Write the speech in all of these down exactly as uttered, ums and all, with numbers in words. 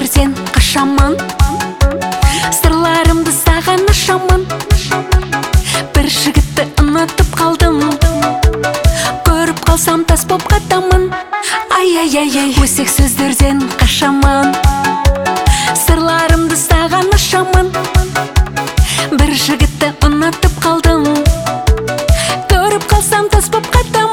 сөздерден қашамын, сырларымды саған ашамын. Бір жігітті ұнатып қалдым, көріп қалсам тас боп қатамын. Ай-ай-ай-ай, өсек сөздерден қашамын, сырларымды саған ашамын. Бір жігітті ұнатып қалдым, көріп қалсам тас боп қатамын.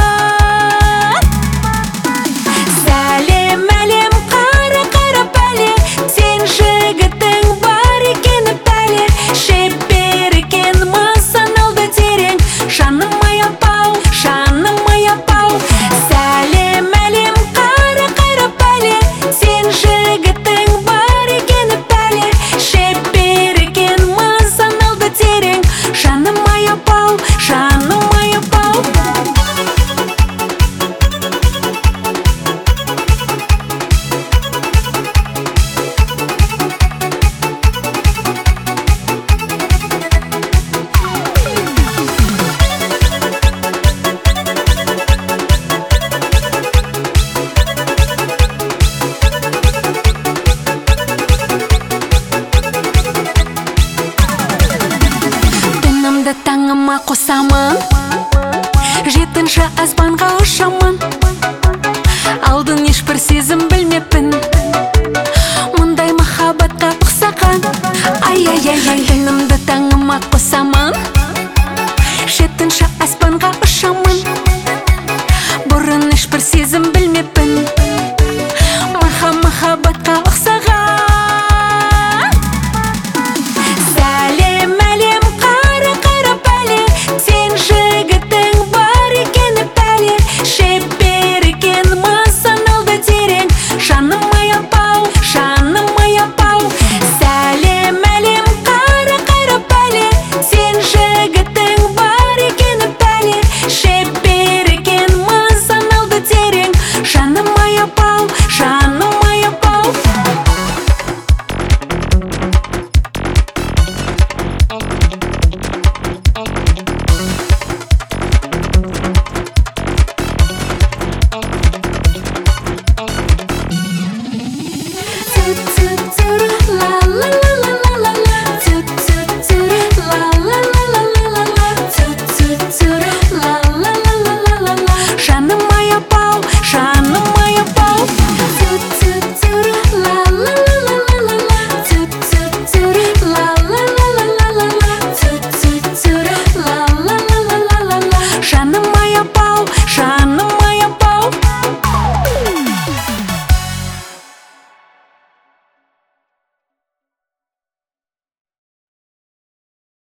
Сәлем әлем қара қара пәле, сен жігітің бар екені пәле. Шебер екен масаналды терең, жаным аяпау, жаным аяпау. Сәлем әлем қара қара пәле, сен жігітің бар екені пәле. Шебер екен масаналды терең, жаным аяпау, жаным аяпау. Түнімді таңыма қосамын, жетінші аспанға ұшамын. Алдын ешбір сезім білмеппін, мұндай махаббатқа ұқсаған. Ай-ай-ай-ай, түнімді таңыма қосамын,